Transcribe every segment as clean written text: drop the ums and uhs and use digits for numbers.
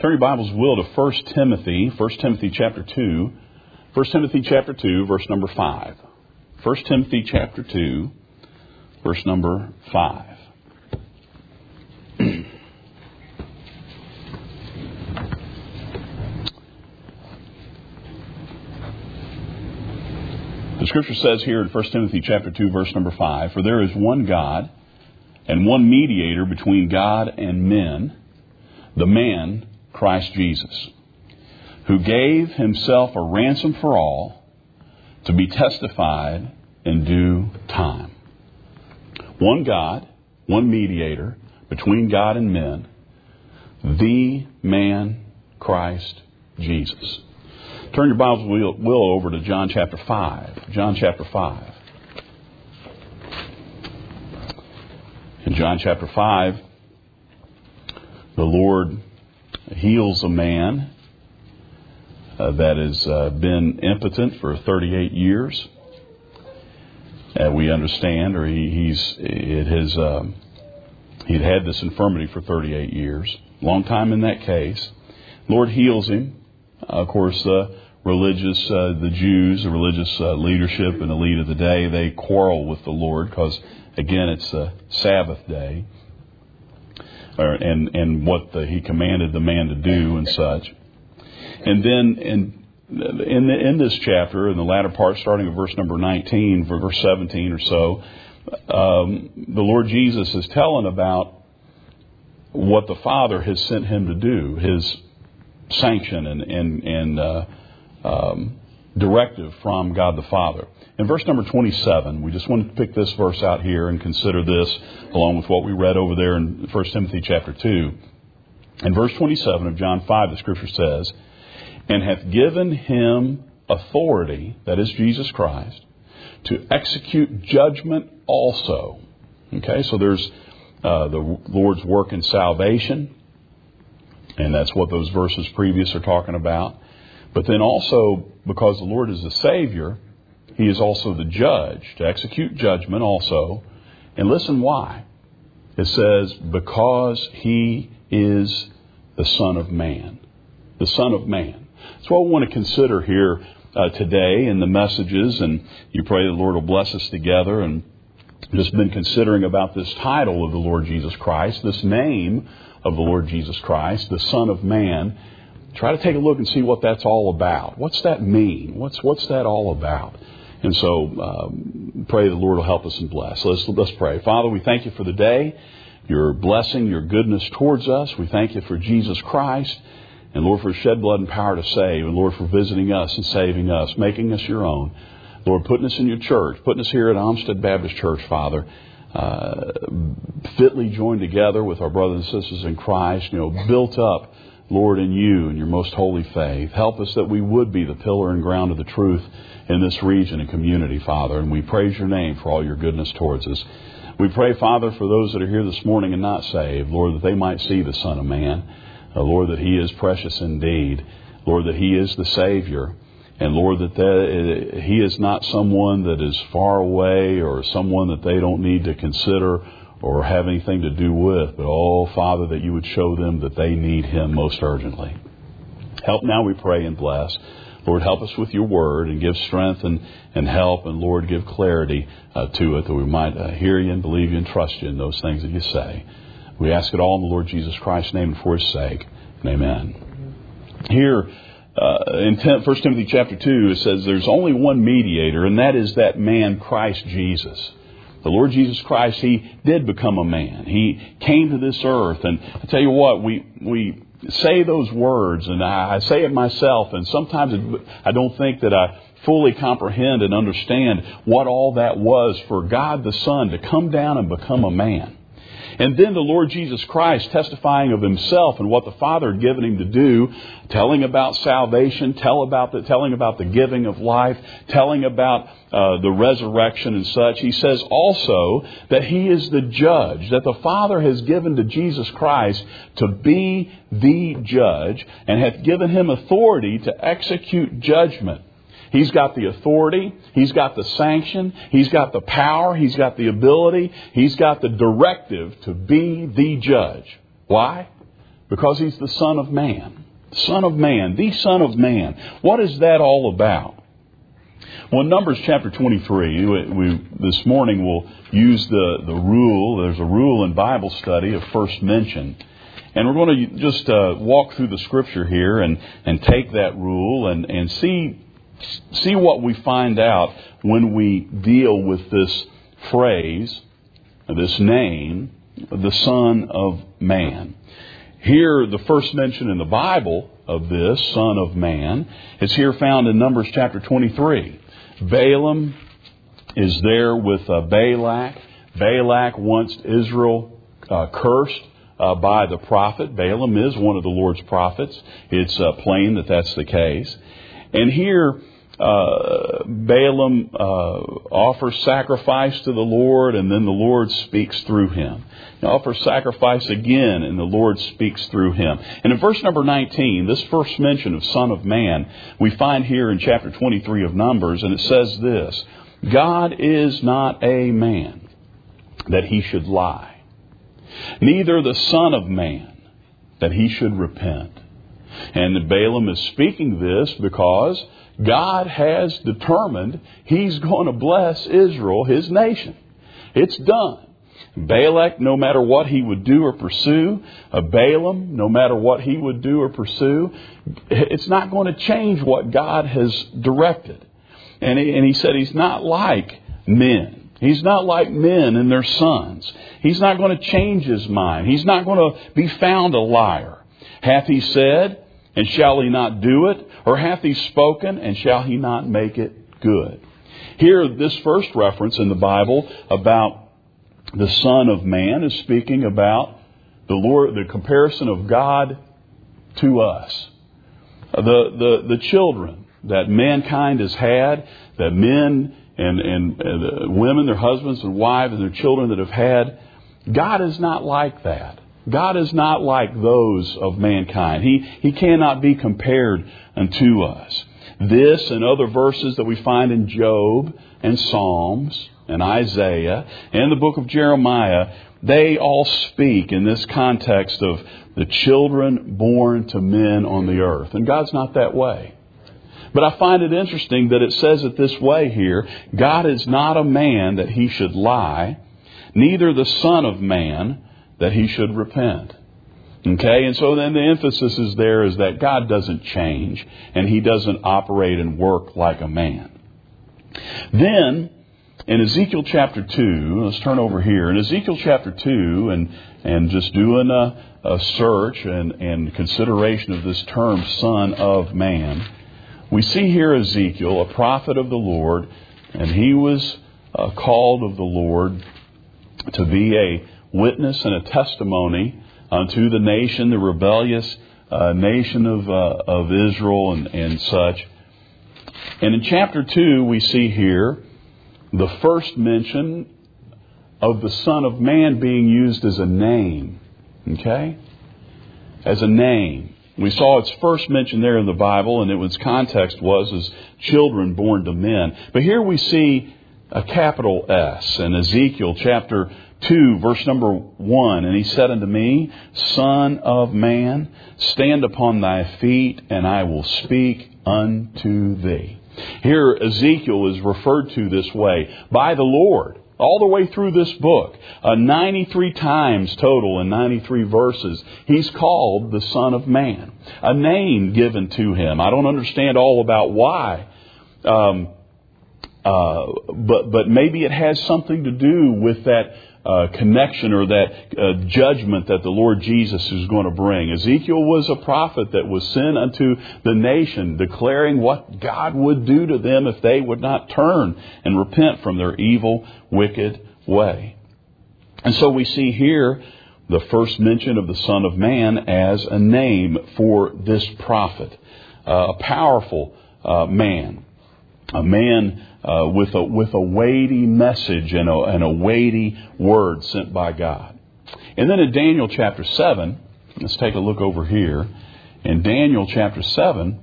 Turn your Bibles, will, to 1 Timothy chapter 2. 1 Timothy chapter 2, verse number 5. 1 Timothy chapter 2, verse number 5. The Scripture says here in 1 Timothy chapter 2, verse number 5, "For there is one God and one mediator between God and men, the man Christ Jesus, who gave himself a ransom for all, to be testified in due time." One God, one mediator between God and men, the man Christ Jesus. Turn your Bibles, will over to John chapter 5. John chapter 5. In John chapter 5, the Lord heals a man that has been impotent for 38 years. We understand, or he'd had this infirmity for 38 years. Long time in that case. Lord heals him. Of course, the religious leadership and elite of the day, they quarrel with the Lord because, again, it's the Sabbath day, and what He commanded the man to do and such. And then in this chapter, in the latter part, starting at verse number 19, verse 17 or so, the Lord Jesus is telling about what the Father has sent Him to do, His sanction and directive from God the Father. In verse number 27, we just wanted to pick this verse out here and consider this along with what we read over there in 1 Timothy chapter 2. In verse 27 of John 5, the Scripture says, "And hath given him authority," that is Jesus Christ, "to execute judgment also." Okay, so there's the Lord's work in salvation, and that's what those verses previous are talking about. But then also, because the Lord is the Savior, He is also the judge, to execute judgment also. And listen why. It says, because He is the Son of Man. The Son of Man. That's what we want to consider here today in the messages. And you pray the Lord will bless us together. And just been considering about this title of the Lord Jesus Christ, this name of the Lord Jesus Christ, the Son of Man. Try to take a look and see what that's all about. What's that mean? What's that all about? And so pray the Lord will help us and bless. Let's pray. Father, we thank You for the day, Your blessing, Your goodness towards us. We thank You for Jesus Christ, and Lord, for His shed blood and power to save, and Lord, for visiting us and saving us, making us Your own. Lord, putting us in Your church, putting us here at Olmsted Baptist Church, Father, fitly joined together with our brothers and sisters in Christ, built up, Lord, in You and Your most holy faith. Help us that we would be the pillar and ground of the truth in this region and community, Father. And we praise Your name for all Your goodness towards us. We pray, Father, for those that are here this morning and not saved, Lord, that they might see the Son of Man. Lord, that He is precious indeed. Lord, that He is the Savior. And Lord, that He is not someone that is far away or someone that they don't need to consider or have anything to do with. But, oh, Father, that You would show them that they need Him most urgently. Help now, we pray, and bless. Lord, help us with Your word and give strength and help. And, Lord, give clarity to it that we might hear You and believe You and trust You in those things that You say. We ask it all in the Lord Jesus Christ's name and for His sake. And amen. Here in 1 Timothy chapter 2, it says there's only one mediator, and that is that man, Christ Jesus. The Lord Jesus Christ, He did become a man. He came to this earth. And I tell you what, we say those words, and I say it myself, and sometimes I don't think that I fully comprehend and understand what all that was for God the Son to come down and become a man. And then the Lord Jesus Christ testifying of Himself and what the Father had given Him to do, telling about salvation, telling about the giving of life, telling about the resurrection and such. He says also that He is the judge, that the Father has given to Jesus Christ to be the judge and hath given Him authority to execute judgment. He's got the authority. He's got the sanction. He's got the power. He's got the ability. He's got the directive to be the judge. Why? Because He's the Son of Man. Son of Man, the Son of Man. What is that all about? Well, in Numbers chapter 23, this morning we'll use the rule. There's a rule in Bible study of first mention. And we're going to just walk through the Scripture here and take that rule and see what we find out when we deal with this phrase, this name, the Son of Man. Here, the first mention in the Bible of this Son of Man is here found in Numbers chapter 23. Balaam is there with Balak. Balak wants Israel cursed by the prophet. Balaam is one of the Lord's prophets. It's plain that that's the case. And here, Balaam offers sacrifice to the Lord, and then the Lord speaks through him. He offers sacrifice again, and the Lord speaks through him. And in verse number 19, this first mention of Son of Man, we find here in chapter 23 of Numbers, and it says this: God is not a man that He should lie, neither the Son of Man that He should repent. And Balaam is speaking this because God has determined He's going to bless Israel, His nation. It's done. Balak, no matter what he would do or pursue, Balaam, no matter what he would do or pursue, it's not going to change what God has directed. And he said He's not like men. He's not like men and their sons. He's not going to change His mind. He's not going to be found a liar. Hath He said, and shall He not do it? Or hath He spoken, and shall He not make it good? Here, this first reference in the Bible about the Son of Man is speaking about the Lord, the comparison of God to us. The children that mankind has had, that men and women, their husbands and wives and their children that have had, God is not like that. God is not like those of mankind. He cannot be compared unto us. This and other verses that we find in Job and Psalms and Isaiah and the book of Jeremiah, they all speak in this context of the children born to men on the earth. And God's not that way. But I find it interesting that it says it this way here: God is not a man that He should lie, neither the Son of Man that He should repent. Okay, and so then the emphasis is there is that God doesn't change and He doesn't operate and work like a man. Then, in Ezekiel chapter 2, let's turn over here. In Ezekiel chapter 2, and just doing a search and consideration of this term, Son of Man, we see here Ezekiel, a prophet of the Lord, and he was called of the Lord to be a witness and a testimony unto the nation, the rebellious nation of Israel and such. And in chapter 2, we see here the first mention of the Son of Man being used as a name. Okay? As a name. We saw its first mention there in the Bible, and its context was as children born to men. But here we see a capital S in Ezekiel chapter 2, verse number 1. And He said unto me, Son of man, stand upon thy feet, and I will speak unto thee. Here Ezekiel is referred to this way by the Lord all the way through this book. 93 times total in 93 verses, He's called the Son of Man. A name given to Him. I don't understand all about why. But maybe it has something to do with that connection or that judgment that the Lord Jesus is going to bring. Ezekiel was a prophet that was sent unto the nation, declaring what God would do to them if they would not turn and repent from their evil, wicked way. And so we see here the first mention of the Son of Man as a name for this prophet. A powerful man. A man with a weighty message and a weighty word sent by God. And then in Daniel chapter 7, let's take a look over here. In Daniel chapter 7,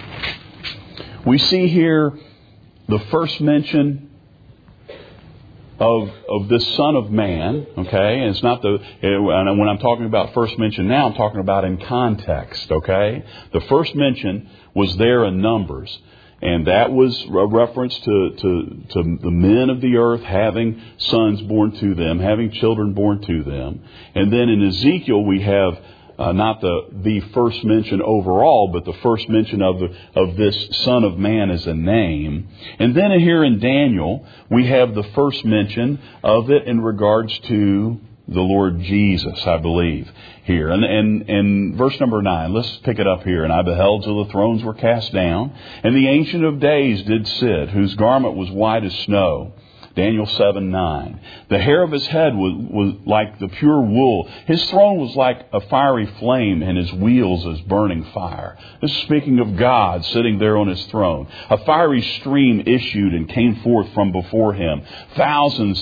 we see here the first mention of this Son of Man, okay? And it's not when I'm talking about first mention now, I'm talking about in context, okay? The first mention was there in Numbers. And that was a reference to the men of the earth having sons born to them, having children born to them. And then in Ezekiel we have not the first mention overall, but the first mention of this Son of Man as a name. And then here in Daniel we have the first mention of it in regards to the Lord Jesus, I believe, here. And verse number 9, let's pick it up here. And I beheld till the thrones were cast down, and the Ancient of Days did sit, whose garment was white as snow. Daniel 7:9. The hair of his head was like the pure wool. His throne was like a fiery flame, and his wheels as burning fire. This is speaking of God sitting there on his throne. A fiery stream issued and came forth from before him. Thousands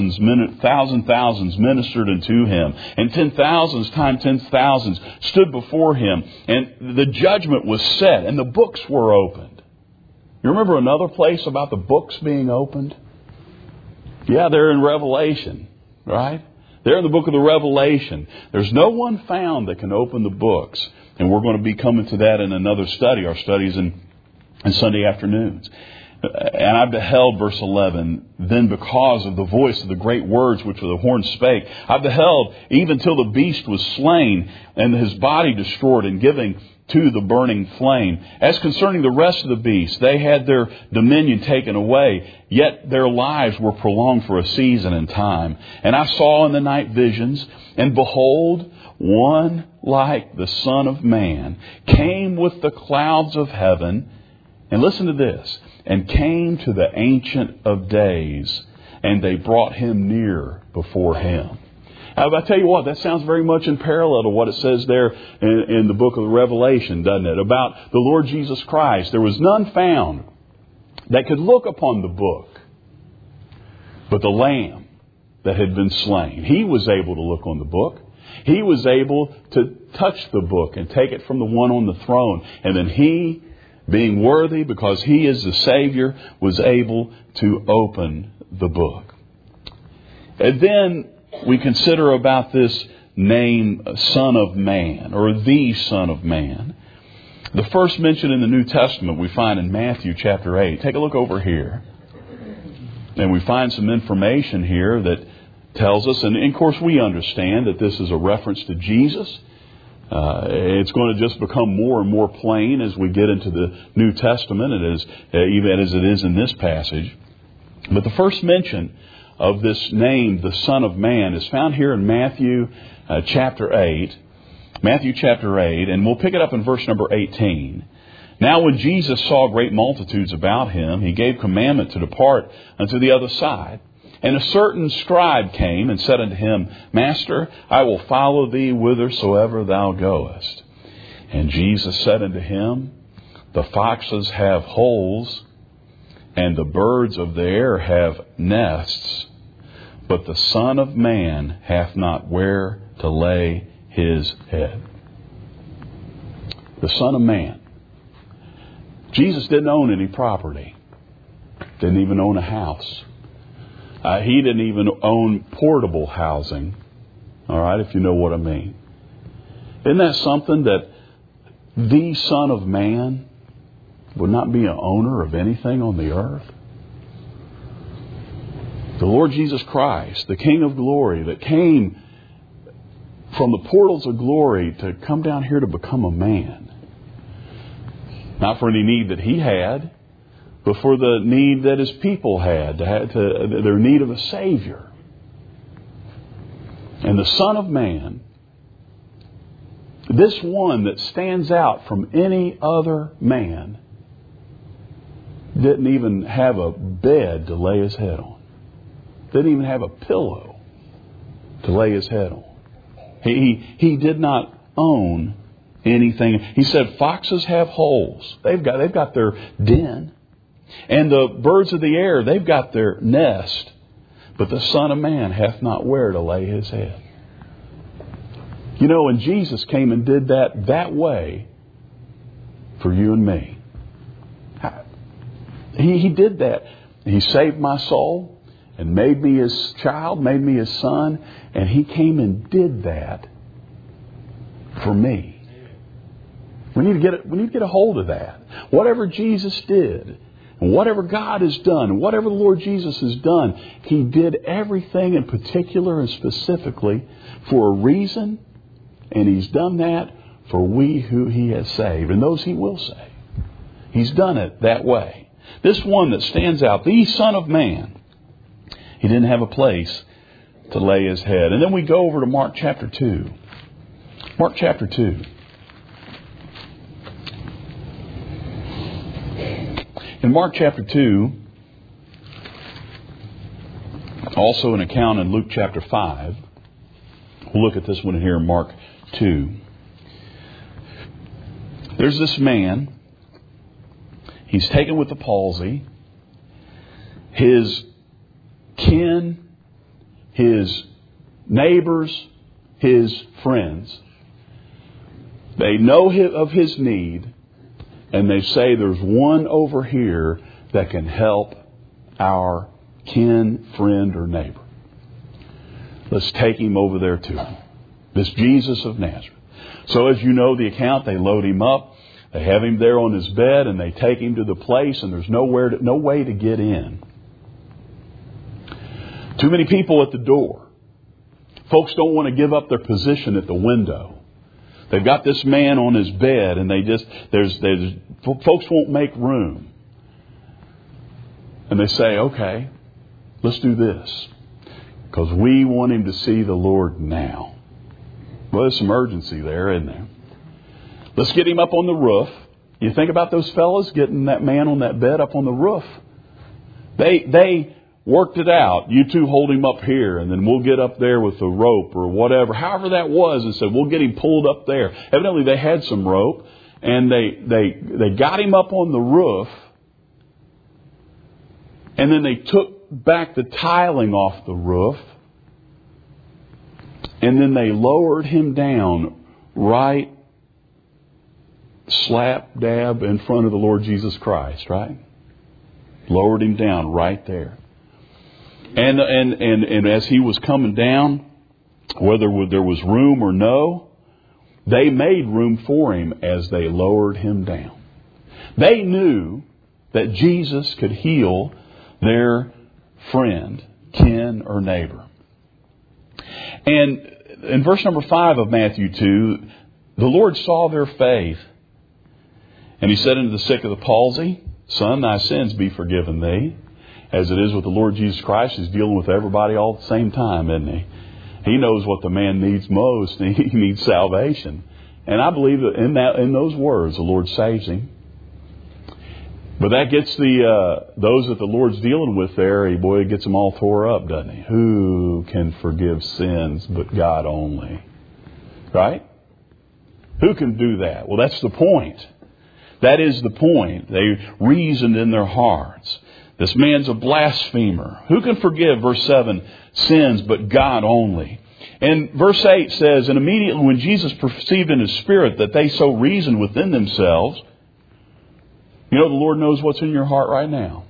ministered unto him, and 10,000s times 10,000s stood before him. And the judgment was set, and the books were opened. You remember another place about the books being opened? Yeah, they're in Revelation, right? They're in the book of the Revelation. There's no one found that can open the books. And we're going to be coming to that in another study, our studies in Sunday afternoons. And I beheld, verse 11, then because of the voice of the great words which the horn spake, I beheld even till the beast was slain and his body destroyed and giving to the burning flame. As concerning the rest of the beasts, they had their dominion taken away, yet their lives were prolonged for a season and time. And I saw in the night visions, and behold, one like the Son of Man came with the clouds of heaven, and listen to this, and came to the Ancient of Days, and they brought him near before him. I tell you what, that sounds very much in parallel to what it says there in the book of Revelation, doesn't it? About the Lord Jesus Christ. There was none found that could look upon the book, but the Lamb that had been slain. He was able to look on the book. He was able to touch the book and take it from the one on the throne. And then he, being worthy because he is the Savior, was able to open the book. And then we consider about this name, Son of Man, or the Son of Man. The first mention in the New Testament we find in Matthew chapter 8. Take a look over here. And we find some information here that tells us, and of course we understand that this is a reference to Jesus. It's going to just become more and more plain as we get into the New Testament, and even as it is in this passage. But the first mention of this name, the Son of Man, is found here in Matthew chapter 8. Matthew chapter 8, and we'll pick it up in verse number 18. Now when Jesus saw great multitudes about him, he gave commandment to depart unto the other side. And a certain scribe came and said unto him, Master, I will follow thee whithersoever thou goest. And Jesus said unto him, The foxes have holes, and the birds of the air have nests, but the Son of Man hath not where to lay his head. The Son of Man. Jesus didn't own any property. Didn't even own a house. He didn't even own portable housing. All right, if you know what I mean. Isn't that something, that the Son of Man would not be an owner of anything on the earth? The Lord Jesus Christ, the King of glory, that came from the portals of glory to come down here to become a man. Not for any need that he had, but for the need that his people had, their need of a Savior. And the Son of Man, this one that stands out from any other man, didn't even have a bed to lay his head on. Didn't even have a pillow to lay his head on. He did not own anything. He said, foxes have holes. They've got their den. And the birds of the air, they've got their nest. But the Son of Man hath not where to lay his head. You know, and Jesus came and did that way for you and me. He did that. He saved my soul. and made me His child, made me His son, and He came and did that for me. We need to get a hold of that. Whatever Jesus did, and whatever God has done, and whatever the Lord Jesus has done, He did everything in particular and specifically for a reason, and He's done that for we who He has saved, and those He will save. He's done it that way. This one that stands out, the Son of Man, He didn't have a place to lay His head. And then we go over to Mark chapter 2. Mark chapter 2. In Mark chapter 2, also an account in Luke chapter 5. We'll look at this one here in Mark 2. There's this man. He's taken with the palsy. His kin, his neighbors, his friends, they know of his need. And they say there's one over here that can help our kin, friend, or neighbor. Let's take him over there to him. This Jesus of Nazareth. So as you know the account, they load him up. They have him there on his bed and they take him to the place and there's no way to get in. Too many people at the door. Folks don't want to give up their position at the window. They've got this man on his bed and folks won't make room. And they say, okay, let's do this. Because we want him to see the Lord now. Well, there's some urgency there, isn't there? Let's get him up on the roof. You think about those fellas getting that man on that bed up on the roof. They worked it out. You two hold him up here and then we'll get up there with the rope or whatever. However that was, and said, we'll get him pulled up there. Evidently they had some rope and they got him up on the roof and then they took back the tiling off the roof and then they lowered him down right slap dab in front of the Lord Jesus Christ, right? Lowered him down right there. And as he was coming down, whether there was room or no, they made room for him as they lowered him down. They knew that Jesus could heal their friend, kin, or neighbor. And in verse number 5 of Matthew 2, the Lord saw their faith. And He said unto the sick of the palsy, Son, thy sins be forgiven thee. As it is with the Lord Jesus Christ, He's dealing with everybody all at the same time, isn't He? He knows what the man needs most. He needs salvation. And I believe that in those words, the Lord saves him. But that gets those that the Lord's dealing with there, it gets them all tore up, doesn't He? Who can forgive sins but God only? Right? Who can do that? Well, that's the point. That is the point. They reasoned in their hearts. This man's a blasphemer. Who can forgive, verse 7, sins but God only? And verse 8 says, and immediately when Jesus perceived in His spirit that they so reasoned within themselves, you know the Lord knows what's in your heart right now.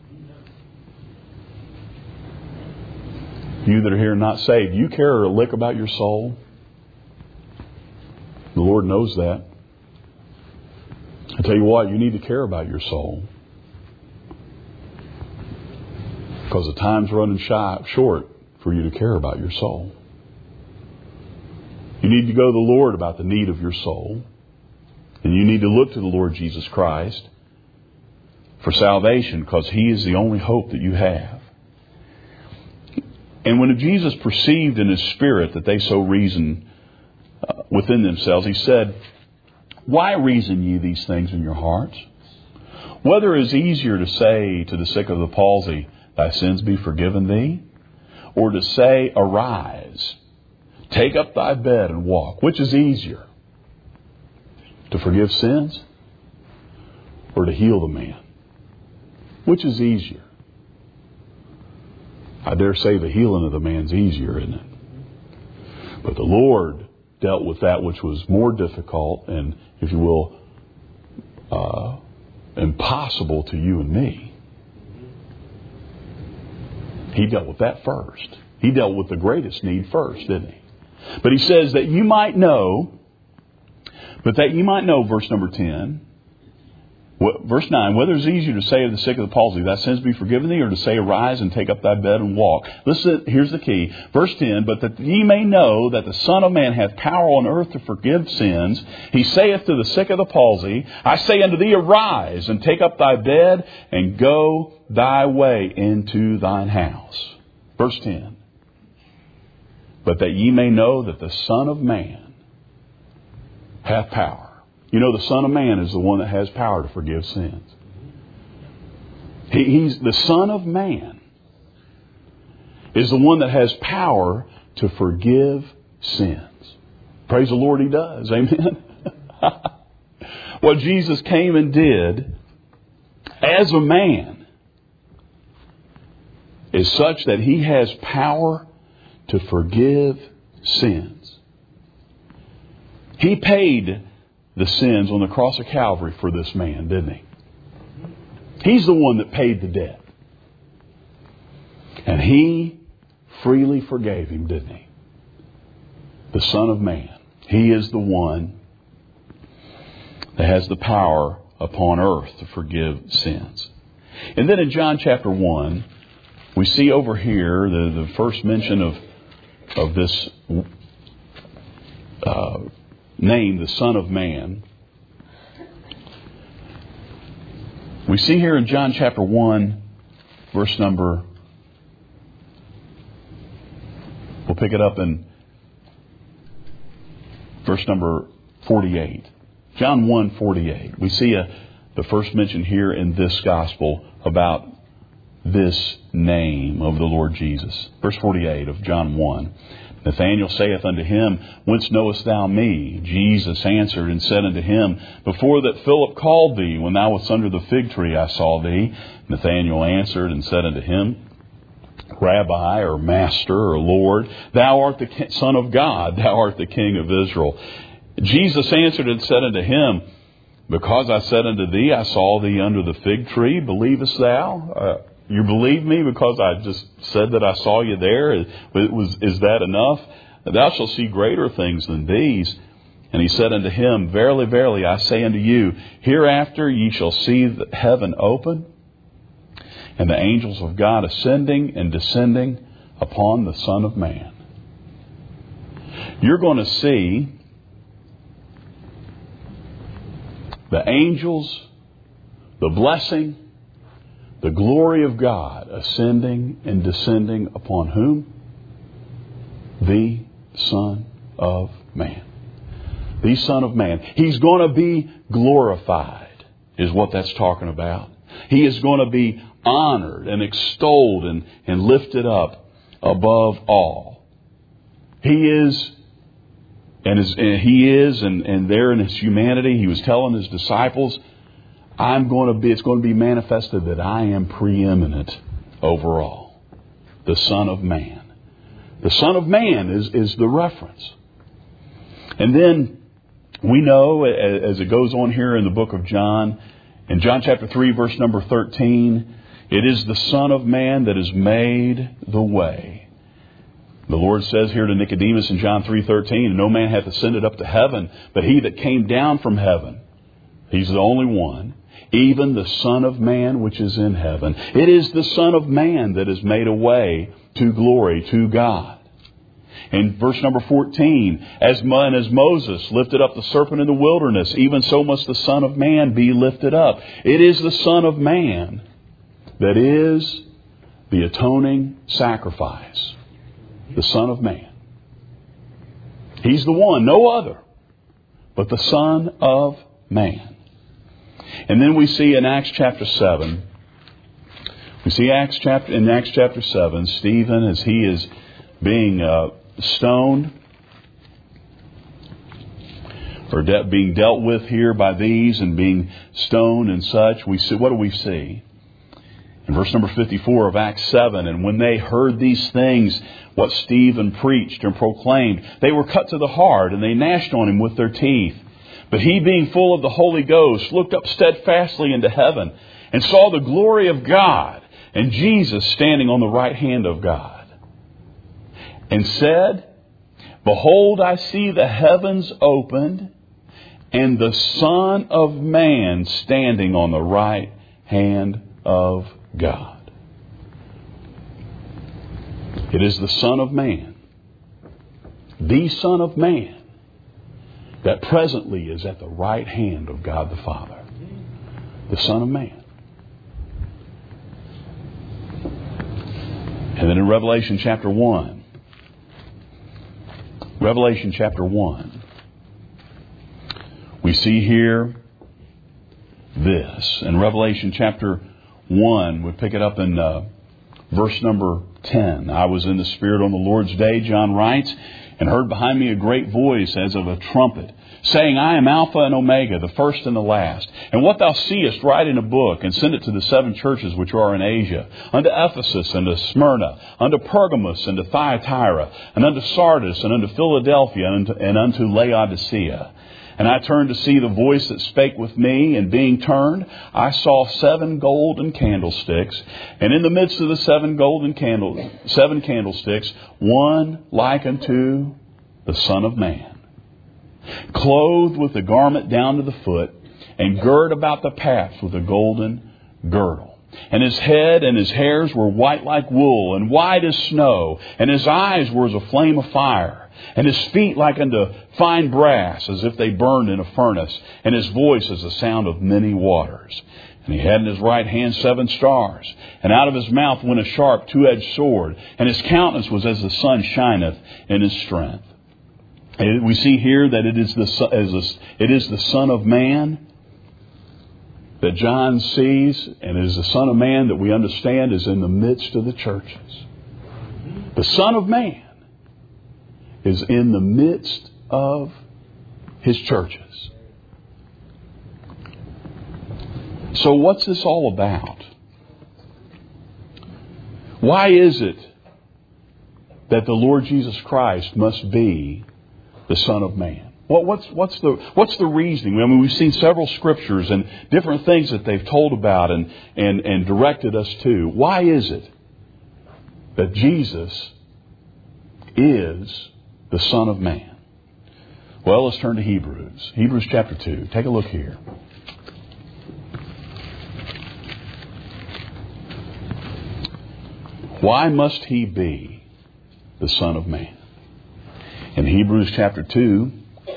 You that are here not saved, do you care a lick about your soul? The Lord knows that. I tell you what, you need to care about your soul. Because the time's running short for you to care about your soul. You need to go to the Lord about the need of your soul. And you need to look to the Lord Jesus Christ for salvation, because He is the only hope that you have. And when Jesus perceived in His spirit that they so reasoned within themselves, He said, why reason ye these things in your hearts? Whether it is easier to say to the sick of the palsy, thy sins be forgiven thee, or to say, arise, take up thy bed and walk. Which is easier? To forgive sins or to heal the man? Which is easier? I dare say the healing of the man's easier, isn't it? But the Lord dealt with that which was more difficult and, if you will, impossible to you and me. He dealt with that first. He dealt with the greatest need first, didn't he? But he says that you might know, verse number 10, verse 9, whether it's easier to say of the sick of the palsy, thy sins be forgiven thee, or to say, arise and take up thy bed and walk. Listen, here's the key. Verse 10, but that ye may know that the Son of Man hath power on earth to forgive sins, he saith to the sick of the palsy, I say unto thee, arise and take up thy bed and go thy way into thine house. Verse 10, but that ye may know that the Son of Man hath power. You know, the Son of Man is the one that has power to forgive sins. He's the Son of Man is the one that has power to forgive sins. Praise the Lord, He does. Amen. What Jesus came and did as a man is such that He has power to forgive sins. He paid the sins on the cross of Calvary for this man, didn't He? He's the one that paid the debt. And He freely forgave him, didn't He? The Son of Man. He is the one that has the power upon earth to forgive sins. And then in John chapter 1, we see over here the first mention of this name, the Son of Man. We see here in John chapter 1, verse number, we'll pick it up in verse number 48. John 1:48. We see the first mention here in this gospel about this name of the Lord Jesus. Verse 48 of John 1. Nathanael saith unto him, Whence knowest thou me? Jesus answered and said unto him, Before that Philip called thee, when thou wast under the fig tree, I saw thee. Nathanael answered and said unto him, Rabbi, or Master, or Lord, thou art the Son of God, thou art the King of Israel. Jesus answered and said unto him, Because I said unto thee, I saw thee under the fig tree, believest thou? You believe me because I just said that I saw you there? Is that enough? Thou shalt see greater things than these. And he said unto him, Verily, verily, I say unto you, hereafter ye shall see the heaven open, and the angels of God ascending and descending upon the Son of Man. You're going to see the angels, the blessing, the glory of God ascending and descending upon whom? The Son of Man. The Son of Man. He's going to be glorified, is what that's talking about. He is going to be honored and extolled and lifted up above all. He is, and there in His humanity, He was telling His disciples, it's going to be manifested that I am preeminent over all. The Son of Man. The Son of Man is the reference. And then we know, as it goes on here in the book of John, in John chapter 3, verse number 13, it is the Son of Man that has made the way. The Lord says here to Nicodemus in John 3:13, No man hath ascended up to heaven, but He that came down from heaven. He's the only one. Even the Son of Man which is in heaven. It is the Son of Man that has made a way to glory to God. In verse number 14, as Moses lifted up the serpent in the wilderness, even so must the Son of Man be lifted up. It is the Son of Man that is the atoning sacrifice. The Son of Man. He's the one, no other, but the Son of Man. And then we see in Acts chapter 7, in Acts chapter 7, Stephen, as he is being stoned, or being dealt with here by these and being stoned and such, what do we see? In verse number 54 of Acts 7, and when they heard these things, what Stephen preached and proclaimed, they were cut to the heart, and they gnashed on him with their teeth. But he, being full of the Holy Ghost, looked up steadfastly into heaven, and saw the glory of God, and Jesus standing on the right hand of God, and said, Behold, I see the heavens opened, and the Son of Man standing on the right hand of God. It is the Son of Man, the Son of Man, that presently is at the right hand of God the Father. The Son of Man. And then in Revelation chapter 1, we see here this. In Revelation chapter 1, we pick it up in verse number 10. I was in the Spirit on the Lord's day, John writes, and heard behind me a great voice as of a trumpet, saying, I am Alpha and Omega, the first and the last. And what thou seest, write in a book, and send it to the 7 churches which are in Asia, unto Ephesus, and to Smyrna, unto Pergamos, and to Thyatira, and unto Sardis, and unto Philadelphia, and unto Laodicea. And I turned to see the voice that spake with me, and being turned, I saw 7 golden candlesticks, and in the midst of the 7 candlesticks, one like unto the Son of Man, clothed with a garment down to the foot, and girt about the paps with a golden girdle. And his head and his hairs were white like wool, and white as snow, and his eyes were as a flame of fire. And his feet like unto fine brass, as if they burned in a furnace. And his voice as the sound of many waters. And he had in his right hand 7 stars. And out of his mouth went a sharp 2-edged sword. And his countenance was as the sun shineth in his strength. And we see here that it is the Son of Man that John sees. And it is the Son of Man that we understand is in the midst of the churches. The Son of Man is in the midst of His churches. So what's this all about? Why is it that the Lord Jesus Christ must be the Son of Man? What's the reasoning? I mean, we've seen several scriptures and different things that they've told about and directed us to. Why is it that Jesus is the Son of Man? Well, let's turn to Hebrews. Hebrews chapter 2. Take a look here. Why must He be the Son of Man? In Hebrews chapter 2,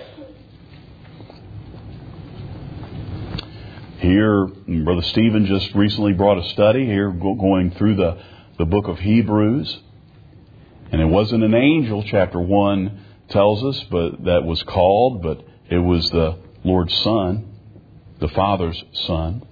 here, Brother Stephen just recently brought a study here going through the book of Hebrews. And it wasn't an angel, chapter 1 tells us, but that was called, but it was the Lord's Son, the Father's Son.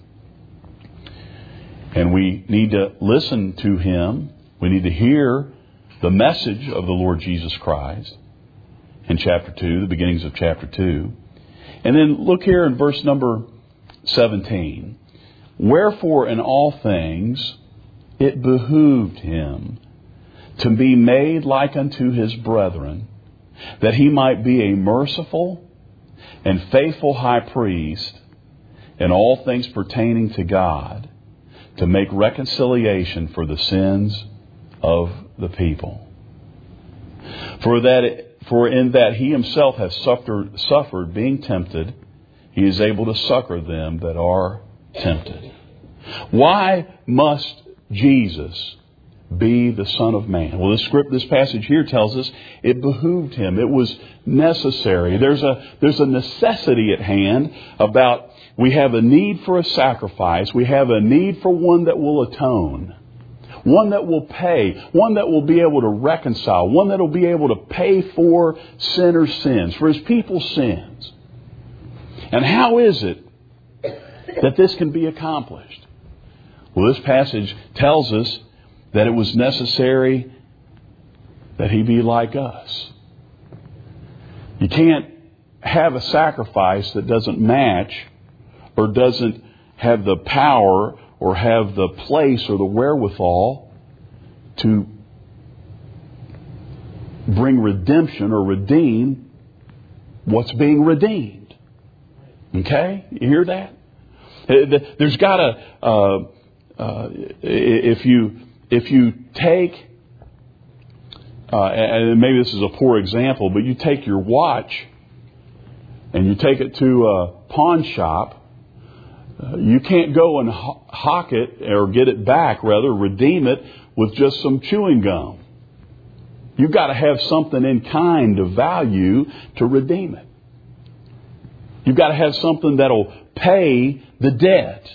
And we need to listen to Him. We need to hear the message of the Lord Jesus Christ in chapter 2, the beginnings of chapter 2. And then look here in verse number 17. Wherefore in all things it behooved Him to be made like unto His brethren, that He might be a merciful and faithful high priest in all things pertaining to God, to make reconciliation for the sins of the people. For in that He Himself has suffered being tempted, He is able to succor them that are tempted. Why must Jesus be the Son of Man? Well, this passage here tells us it behooved Him. It was necessary. There's a necessity at hand about we have a need for a sacrifice. We have a need for one that will atone. One that will pay. One that will be able to reconcile. One that will be able to pay for sinners' sins, for His people's sins. And how is it that this can be accomplished? Well, this passage tells us that it was necessary that He be like us. You can't have a sacrifice that doesn't match or doesn't have the power or have the place or the wherewithal to bring redemption or redeem what's being redeemed. Okay? You hear that? There's got if you take, and maybe this is a poor example, but you take your watch and you take it to a pawn shop, you can't go and hawk it or get it back, rather redeem it with just some chewing gum. You've got to have something in kind of value to redeem it. You've got to have something that'll pay the debt.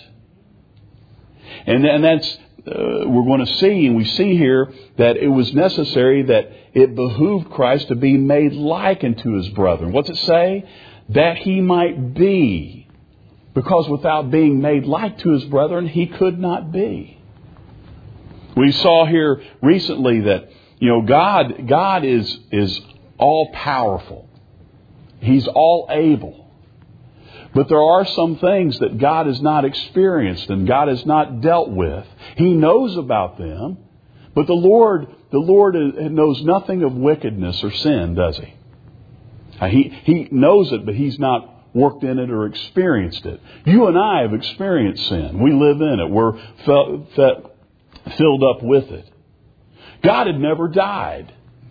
And that's, we're going to see, and we see here that it was necessary that it behooved Christ to be made like unto His brethren. What's it say? That He might be. Because without being made like to His brethren, He could not be. We saw here recently that, God is all powerful. He's all able. But there are some things that God has not experienced and God has not dealt with. He knows about them, but the Lord knows nothing of wickedness or sin, does He? He knows it, but He's not worked in it or experienced it. You and I have experienced sin. We live in it. We're filled up with it. God had never died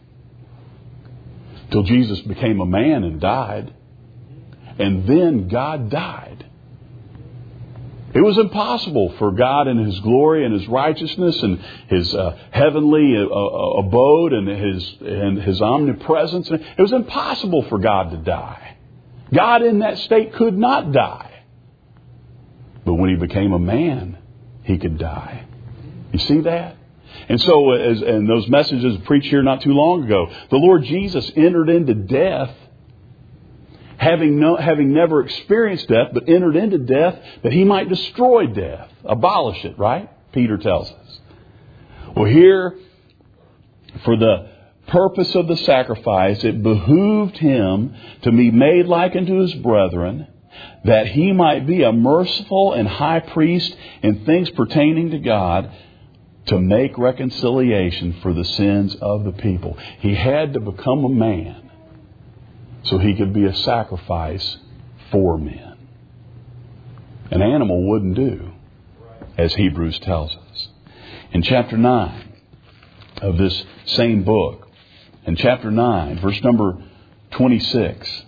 till Jesus became a man and died. And then God died. It was impossible for God in His glory and His righteousness and His heavenly abode and His omnipresence. It was impossible for God to die. God in that state could not die. But when He became a man, He could die. You see that? And so, and those messages preached here not too long ago, the Lord Jesus entered into death, having never experienced death, but entered into death that He might destroy death, abolish it, right? Peter tells us. Well, here, for the purpose of the sacrifice, it behooved Him to be made like unto His brethren, that He might be a merciful and high priest in things pertaining to God, to make reconciliation for the sins of the people. He had to become a man so He could be a sacrifice for men. An animal wouldn't do, as Hebrews tells us. In chapter 9 of this same book, in chapter 9, verse number 26,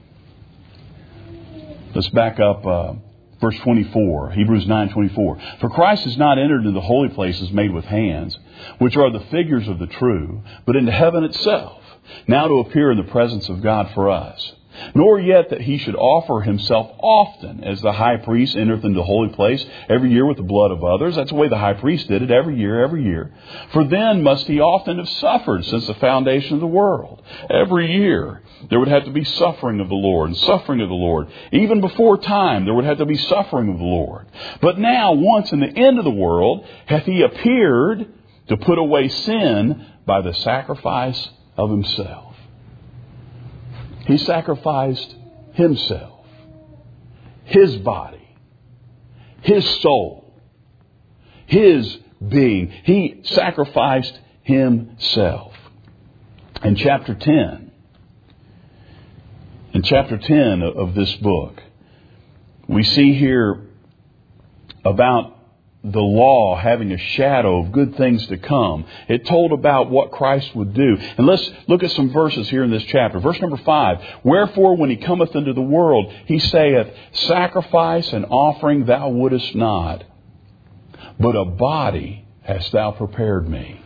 let's back up verse 24, Hebrews 9:24. For Christ has not entered into the holy places made with hands, which are the figures of the true, but into heaven itself, now to appear in the presence of God for us. Nor yet that He should offer Himself often, as the high priest entereth into the holy place every year with the blood of others. That's the way the high priest did it, every year. For then must He often have suffered since the foundation of the world. Every year there would have to be suffering of the Lord and suffering of the Lord. Even before time there would have to be suffering of the Lord. But now, once in the end of the world, hath He appeared to put away sin by the sacrifice of Himself. He sacrificed Himself, His body, His soul, His being. He sacrificed Himself. In chapter 10 of this book, we see here about the law having a shadow of good things to come. It told about what Christ would do. And let's look at some verses here in this chapter. Verse number 5. Wherefore, when He cometh into the world, He saith, Sacrifice and offering thou wouldest not, but a body hast thou prepared me.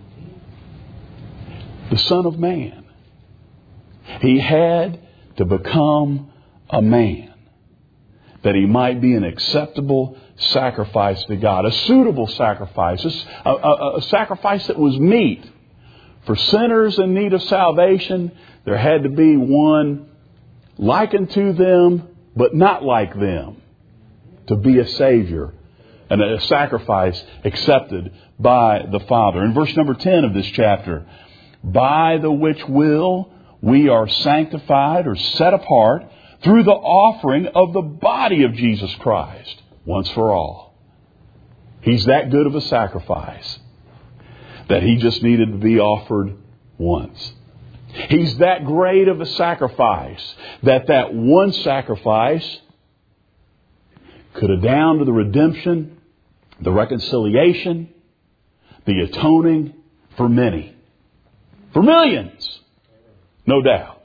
The Son of Man. He had to become a man, that He might be an acceptable sacrifice to God, a suitable sacrifice, a sacrifice that was meet. For sinners in need of salvation, there had to be one like unto them, but not like them, to be a Savior and a sacrifice accepted by the Father. In verse number 10 of this chapter, by the which will we are sanctified or set apart through the offering of the body of Jesus Christ, once for all. He's that good of a sacrifice that He just needed to be offered once. He's that great of a sacrifice that one sacrifice could have down to the redemption the reconciliation, the atoning for many. For millions, no doubt.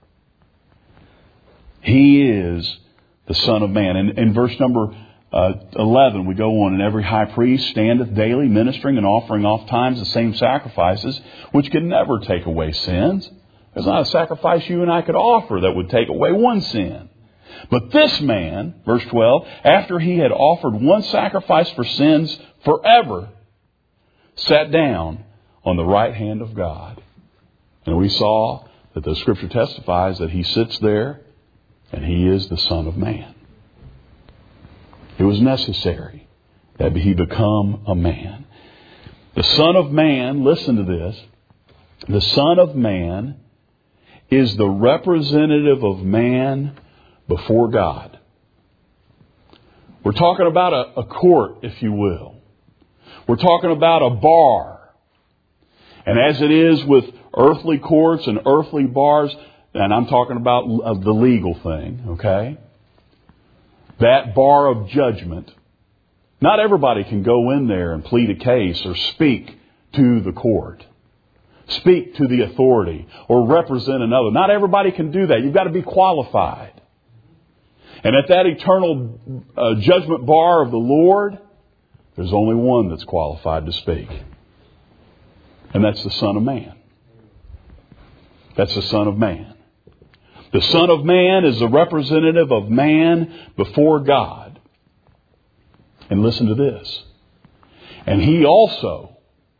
He is the Son of Man. And in verse number 11, we go on, and every high priest standeth daily ministering and offering oft times the same sacrifices, which can never take away sins. There's not a sacrifice you and I could offer that would take away one sin. But this man, verse 12, after he had offered one sacrifice for sins forever, sat down on the right hand of God. And we saw that the Scripture testifies that he sits there and he is the Son of Man. It was necessary that he become a man. The Son of Man, listen to this, the Son of Man is the representative of man before God. We're talking about a court, if you will. We're talking about a bar. And as it is with earthly courts and earthly bars, and I'm talking about the legal thing, okay? That bar of judgment. Not everybody can go in there and plead a case or speak to the court. Speak to the authority or represent another. Not everybody can do that. You've got to be qualified. And at that eternal judgment bar of the Lord, there's only one that's qualified to speak. And that's the Son of Man. That's the Son of Man. The Son of Man is the representative of man before God. And listen to this. And He also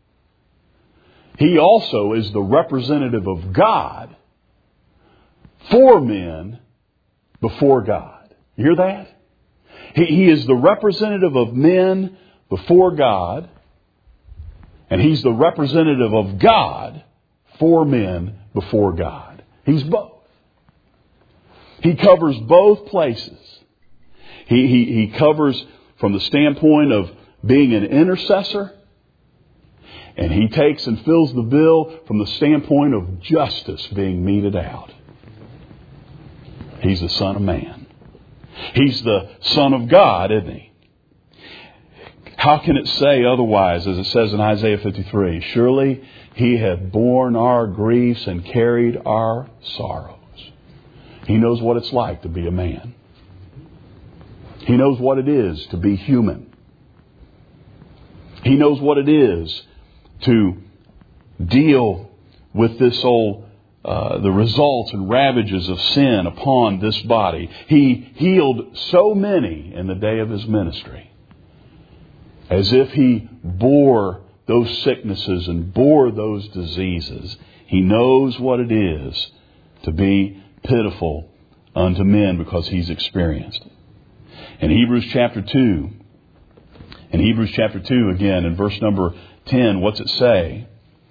is the representative of God for men before God. You hear that? He is the representative of men before God. And He's the representative of God for men before God. He's both. He covers both places. He covers from the standpoint of being an intercessor. And He takes and fills the bill from the standpoint of justice being meted out. He's the Son of Man. He's the Son of God, isn't He? How can it say otherwise, as it says in Isaiah 53? Surely He hath borne our griefs and carried our sorrows. He knows what it's like to be a man. He knows what it is to be human. He knows what it is to deal with this the results and ravages of sin upon this body. He healed so many in the day of His ministry, as if He bore those sicknesses and bore those diseases. He knows what it is to be pitiful unto men because He's experienced it. In Hebrews chapter 2, again, in verse number 10, what's it say?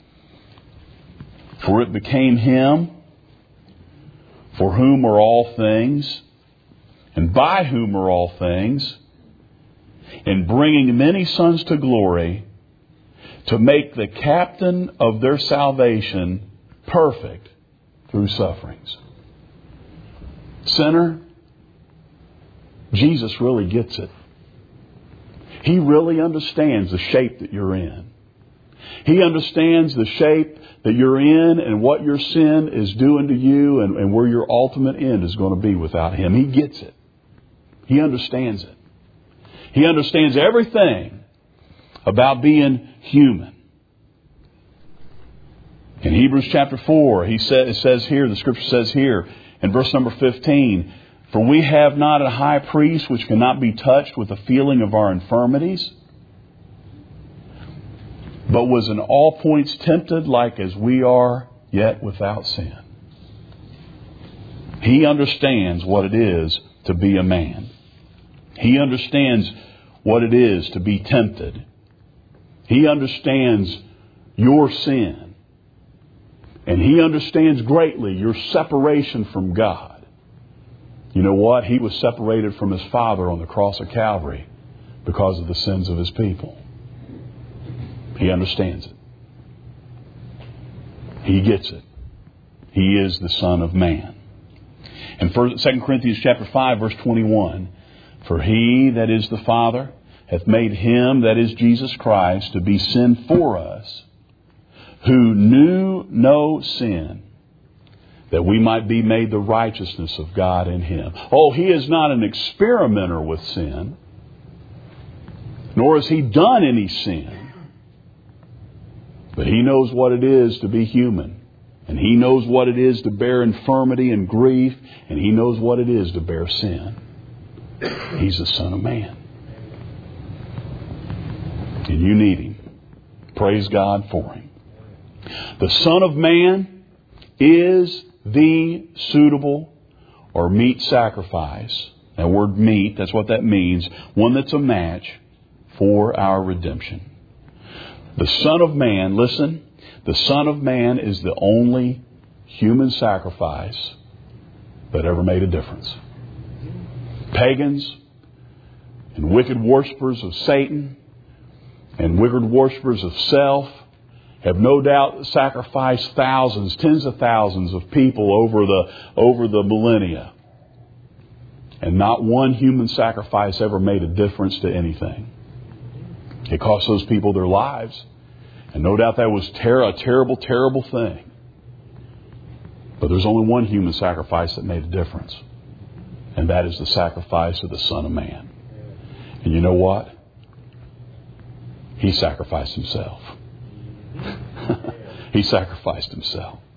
For it became Him, for whom are all things, and by whom are all things, in bringing many sons to glory, to make the captain of their salvation perfect through sufferings. Sinner, Jesus really gets it. He really understands the shape that you're in. He understands the shape that you're in and what your sin is doing to you and where your ultimate end is going to be without Him. He gets it. He understands it. He understands everything about being human. In Hebrews chapter 4, it says here, the Scripture says here, in verse number 15, for we have not a high priest which cannot be touched with the feeling of our infirmities, but was in all points tempted like as we are, yet without sin. He understands what it is to be a man. He understands what it is to be tempted. He understands your sin. And He understands greatly your separation from God. You know what? He was separated from His Father on the cross of Calvary because of the sins of His people. He understands it. He gets it. He is the Son of Man. In 2 Corinthians chapter 5, verse 21, for He that is the Father hath made him, that is Jesus Christ, to be sin for us, who knew no sin, that we might be made the righteousness of God in him. Oh, he is not an experimenter with sin, nor has he done any sin. But he knows what it is to be human. And he knows what it is to bear infirmity and grief. And he knows what it is to bear sin. He's the Son of Man. And you need him. Praise God for him. The Son of Man is the suitable or meet sacrifice. That word meet, that's what that means. One that's a match for our redemption. The Son of Man, listen, the Son of Man is the only human sacrifice that ever made a difference. Pagans and wicked worshipers of Satan and wicked worshipers of self have no doubt sacrificed thousands, tens of thousands of people over the millennia. And not one human sacrifice ever made a difference to anything. It cost those people their lives. And no doubt that was a terrible, terrible thing. But there's only one human sacrifice that made a difference. And that is the sacrifice of the Son of Man. And you know what? He sacrificed himself. He sacrificed himself.